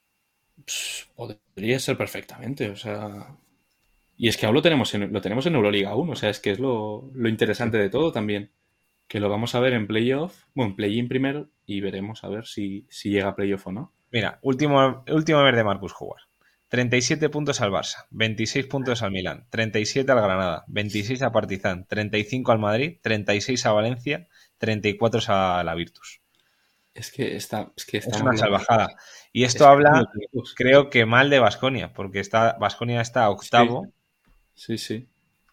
pss, podría ser perfectamente. O sea... Y es que aún lo tenemos en, lo tenemos en Euroliga aún. O sea, es que es lo, lo Sí. interesante de todo también. Que lo vamos a ver en playoff, bueno, en play-in primero, y veremos a ver si, si llega a playoff o no. Mira, último, último ver de Marcus Howard. treinta y siete puntos al Barça, veintiséis puntos al Milán, treinta y siete al Granada, veintiséis a Partizan, treinta y cinco al Madrid, treinta y seis a Valencia, treinta y cuatro a la Virtus. Es que, está, es que Es estamos una locos. salvajada. Y esto Es que estamos habla, locos. creo que mal de Baskonia, porque está Baskonia está Sí, octavo, sí, sí.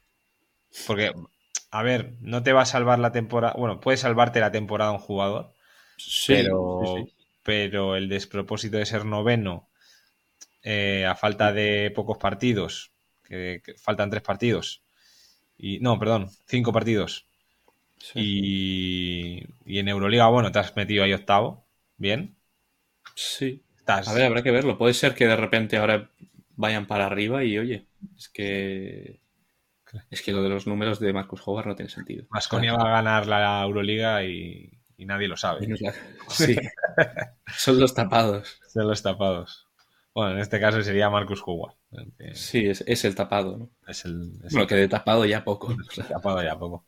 porque, a ver, no te va a salvar la temporada, bueno, puede salvarte la temporada un jugador, Sí, sí, pero, sí. pero el despropósito de ser noveno eh, a falta de pocos partidos, que, que faltan tres partidos, y no, perdón, cinco partidos, Sí. y, y en Euroliga, bueno, te has metido ahí octavo, bien, Sí. A ver, estás, habrá que verlo. Puede ser que de repente ahora vayan para arriba y oye, es que es que lo de los números de Marcus Howard no tiene sentido. O sea, Baskonia va a ganar la Euroliga y, y nadie lo sabe. menos la- sí, son los tapados. Son los tapados. Bueno, en este caso sería Marcus Howard. el que Sí, es, es el tapado, ¿no? Es el, es el Bueno, que de tapado ya poco, ¿no? O sea, tapado ya poco.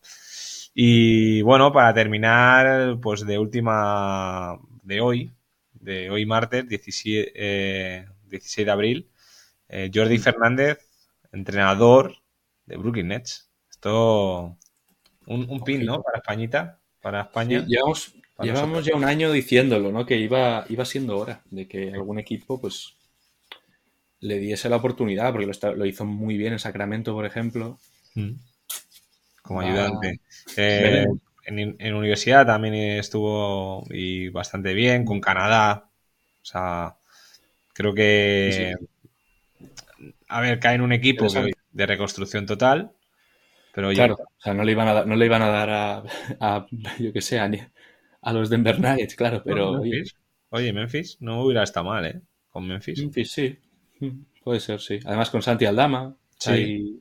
Y bueno, para terminar, pues de última de hoy, de hoy martes, diecisiete, eh, dieciséis de abril, eh, Jordi Fernández, entrenador de Brooklyn Nets. Esto, un, un pin, ¿no? ojito. Para Españita, para Sí, España, llevamos, para nosotros. llevamos ya un año diciéndolo, ¿no? Que iba, iba siendo hora de que algún equipo, pues, le diese la oportunidad, porque lo, está- lo hizo muy bien en Sacramento, por ejemplo. Mm. Como Va, ayudante. Eh, veremos. en, en universidad también estuvo y bastante bien, con Canadá. O sea, creo Sí, que, sí, a ver, cae en un equipo que, interesante. de reconstrucción total, pero Claro, oye, o sea, no le iban a dar, no le iban a dar a, a, yo que sé, a, ni- a los Denver Nuggets, claro, no, pero oye, Memphis. Oye, Memphis no hubiera estado mal, ¿eh? Con Memphis. Memphis sí, mm, puede ser, sí. Además con Santi Aldama, Sí. ahí,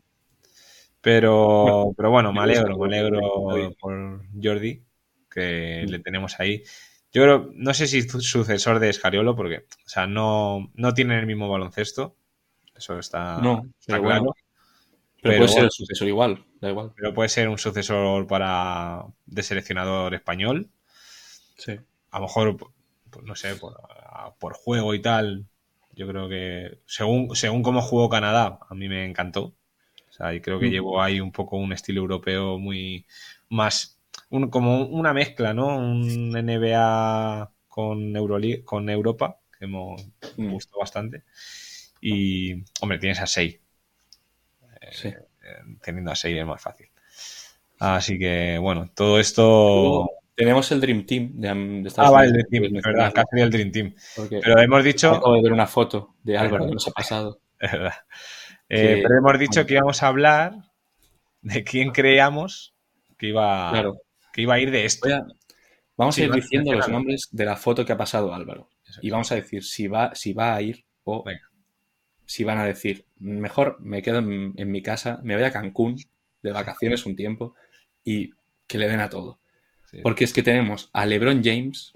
bueno, Pero, pero bueno, me me gusta alegro, me cómo juega el equipo, alegro oye. por Jordi, que Mm. le tenemos ahí. Yo creo, no sé si su- sucesor de Escariolo, porque, o sea, no, no tienen el mismo baloncesto, eso está, No, está pero bueno, claro, pero puede pero ser bueno, el sucesor igual, da igual. pero puede ser un sucesor para de seleccionador español, Sí. a lo mejor, pues, no sé, por, por juego y tal, yo creo que según, según cómo jugó Canadá, a mí me encantó. O sea, y creo que Mm. llevó ahí un poco un estilo europeo muy más, un, como una mezcla, ¿no? Un N B A con, Euroli- con Europa, que me Mm. gustó bastante. Y, hombre, tienes a Shai. Sí. Eh, teniendo a Shai es más fácil. Así que, bueno, todo esto... Luego tenemos el Dream Team de, de Estados Ah, vale, Unidos. el Dream Team, es verdad, casi el Dream Team. Porque Pero hemos dicho... acabo de ver una foto de Álvaro que nos ha pasado. Es verdad. Que, Eh, pero hemos dicho bueno, que íbamos a hablar de quién creíamos que iba, claro. que iba a ir de esto. Voy a- vamos Sí, a ir vale, diciendo los menciónalo. nombres de la foto que ha pasado Álvaro. Eso Y es. vamos a decir si va, si va a ir o Venga. si van a decir, mejor me quedo en, en mi casa, me voy a Cancún de vacaciones un tiempo y que le den a todo. Sí. Porque es que tenemos a LeBron James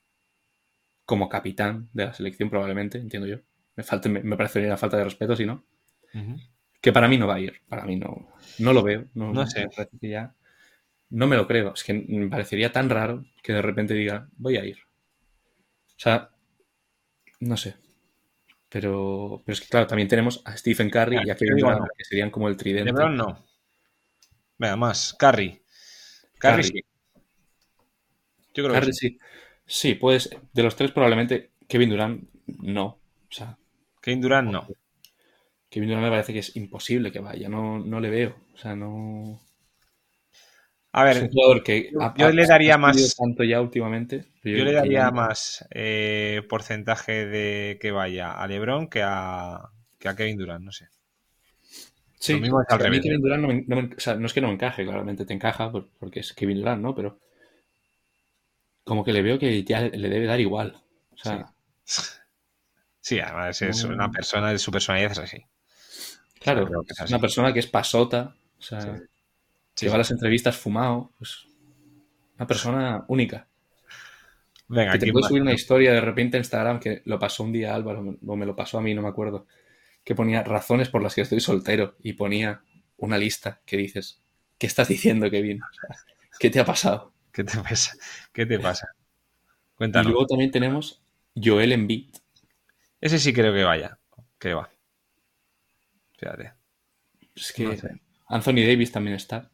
como capitán de la selección probablemente, entiendo yo. Me, falta, me, me parecería una falta de respeto si no. Uh-huh. Que para mí no va a ir. Para mí no, no lo veo. No, No sé. Me parece que ya... No me lo creo. Es que me parecería tan raro que de repente diga, voy a ir. O sea, no sé. Pero, pero es que, claro, también tenemos a Stephen Curry Mira, y a yo Kevin digo Durant, no. que serían como el tridente. LeBron no. Venga, más. Curry. Curry, Curry. sí. Yo creo Curry que sí. sí. Sí, pues de los tres probablemente Kevin Durant no. O sea, Kevin Durant no. Kevin Durant me parece que es imposible que vaya. No, no le veo. O sea, no... A Es un ver, jugador que yo, ha, yo ha- le ha daría subido más. tanto ya últimamente. Pero Yo le que ya daría no- más eh, porcentaje de que vaya a LeBron que a, que a Kevin Durant, no sé. Sí, Lo mismo es es al que a mí revés. Kevin ¿eh? Durant no, me- no me- o sea, no es que no me encaje, claramente te encaja por- porque es Kevin Durant, ¿no? Pero como que le veo que ya le debe dar igual. O Sí. sea, Sí, además es no- una persona, de su personalidad es así. O sea, claro, creo que es es así. una persona que es pasota, o sea, Sí. Sí, que va a sí. las entrevistas fumado, pues una persona única. Venga, Que te ¿quién puede más? subir una historia de repente a Instagram que lo pasó un día Álvaro, o me lo pasó a mí, no me acuerdo, que ponía razones por las que estoy soltero y ponía una lista que dices, ¿qué estás diciendo, Kevin? O sea, ¿qué te ha pasado? ¿Qué te pasa? ¿Qué te pasa? Y Cuéntanos. luego también tenemos Joel Embiid. Ese sí creo que vaya. Que va. Fíjate. Es No que sé. Anthony Davis también está.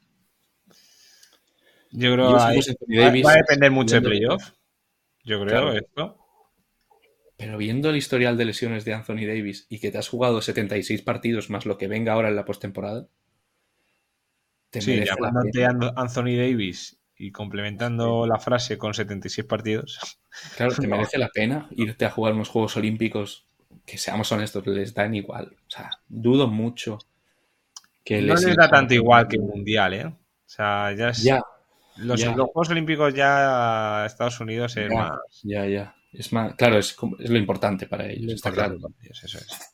Yo Y creo yo que si ahí- fuese Anthony va, Davis, va a depender mucho de viendo- playoff. Yo creo Claro. esto. pero viendo el historial de lesiones de Anthony Davis y que te has jugado setenta y seis partidos más lo que venga ahora en la postemporada, te Sí, merece la llamándote pena. An- Anthony Davis y complementando la frase con setenta y seis partidos. Claro, te No, merece la pena irte a jugar unos Juegos Olímpicos que, seamos honestos, les dan igual. O sea, dudo mucho que no les les da importe. tanto igual que el Mundial, ¿eh? O sea, ya es. Ya, Los, ya, los Juegos Olímpicos ya Estados Unidos es ya, más. ya, ya. Es más, claro, es, como- es lo importante para ellos, Lo está importante claro. para ellos, eso es.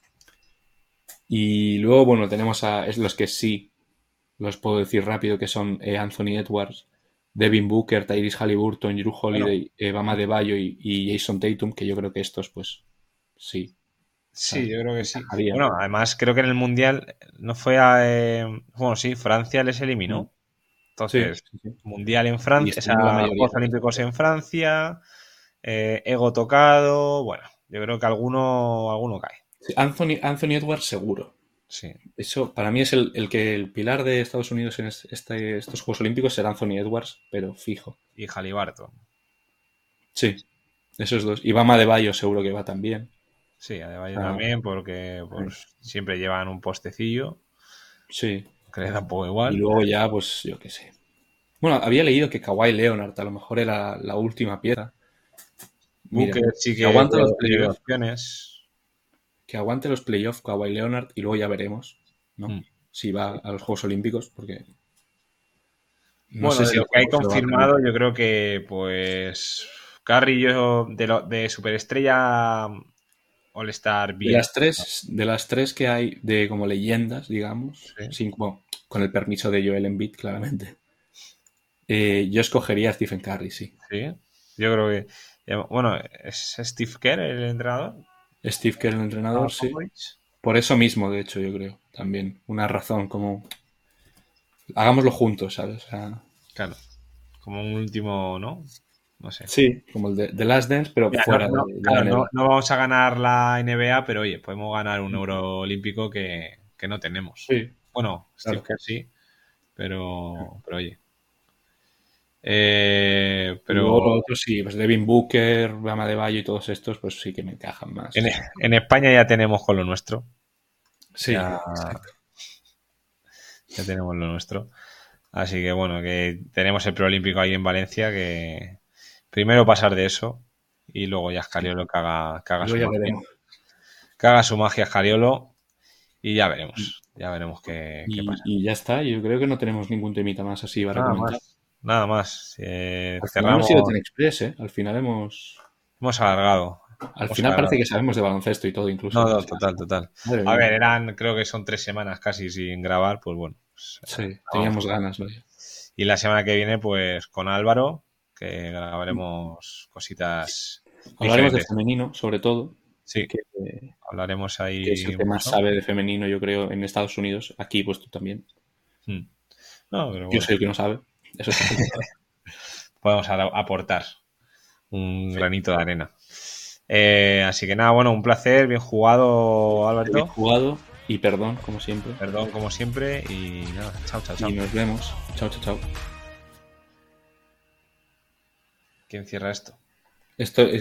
Y luego, bueno, tenemos a es los que sí, los puedo decir rápido, que son eh, Anthony Edwards, Devin Booker, Tyrese Halliburton, Jrue Holiday, eh, Bam Adebayo y, y Jason Tatum, que yo creo que estos, pues, sí. Sí, yo creo que sí. encajarían. Bueno, además creo que en el Mundial no fue a... eh, bueno, sí, Francia les eliminó. Mm. Entonces, Sí, sí, sí. Mundial en Y Francia, o están la sea, mayoría Juegos de Olímpicos ellos. en Francia, eh, ego tocado, bueno, yo creo que alguno, alguno cae. Sí, Anthony, Anthony Edwards seguro. Sí. Eso, para mí es el, el que el pilar de Estados Unidos en este, estos Juegos Olímpicos será Anthony Edwards, pero fijo. Y Halliburton. Sí, esos dos. Y Bam Adebayo seguro que va también. Sí, Adebayo Ah. también, porque pues, siempre llevan un postecillo Sí. que les da un poco igual. Y luego ya, pues, yo qué sé. Bueno, había leído que Kawhi Leonard a lo mejor era la última pieza. Mira, Booker sí que, que aguanta los tiene playoffs. opciones. Que aguante los playoffs Kawhi Leonard y luego ya veremos, ¿no? Mm. Si va a los Juegos Olímpicos, porque bueno, no sé de si lo el que hay juego se lo va a confirmado, permitir. yo creo que, pues, Curry, yo, de, lo, de superestrella All-Star De bien. las tres, de las tres que hay de como leyendas, digamos, Sí. sin- bueno, con el permiso de Joel Embiid, claramente, eh, yo escogería a Stephen Curry, sí. Sí, yo creo que. Bueno, ¿es Steve Kerr el entrenador? Steve Kerr, el entrenador, Ah, sí. Popovich. Por eso mismo, de hecho, yo creo, también. Una razón, como... Hagámoslo juntos, ¿sabes? O sea, Claro. Como un último, ¿no? No sé. sí, como el de The Last Dance, pero Mira, fuera no, no, de, de claro, la no, N B A. no vamos a ganar la N B A, pero oye, podemos ganar un euro olímpico que, que no tenemos. Sí, Bueno, Steve claro. Kerr sí, pero, pero oye. Eh, pero... Luego otros sí, pues Devin Booker, Bama de Bayo y todos estos, pues sí que me encajan más. En, en España ya tenemos con lo nuestro. Sí, ya, ya tenemos lo nuestro. Así que bueno, que tenemos el preolímpico ahí en Valencia, que primero pasar de eso y luego ya Scariolo que haga, que haga su ya magia. veremos. Que haga su magia Scariolo y ya veremos. Ya veremos qué, y, qué pasa. Y ya está, yo creo que no tenemos ningún temita más así para Nada comentar. más. Nada más. Eh, Al final cerramos... hemos sido tan express, ¿eh? Al final hemos... Hemos alargado. Al hemos final alargado. parece que sabemos de baloncesto y todo, incluso. No, no, total, total. Madre A mía. ver, eran, creo que son tres semanas casi sin grabar, pues bueno. Pues, sí, teníamos ganas, ¿no? Y la semana que viene, pues con Álvaro, que grabaremos cositas. Hablaremos diferentes. de femenino, sobre todo. Sí, que, hablaremos ahí. Que es el que más sabe de femenino, yo creo, en Estados Unidos. Aquí, pues tú también. Hmm. No, pero bueno. Yo soy el que no sabe. Eso es Podemos aportar un sí. granito de arena. Eh, así que nada, bueno, un placer, bien jugado, Alberto. Bien jugado y perdón, como siempre. Perdón, como siempre. Y nada, chao, chao, chao. Y nos vemos. Chao, chao, chao. ¿Quién cierra esto? Esto es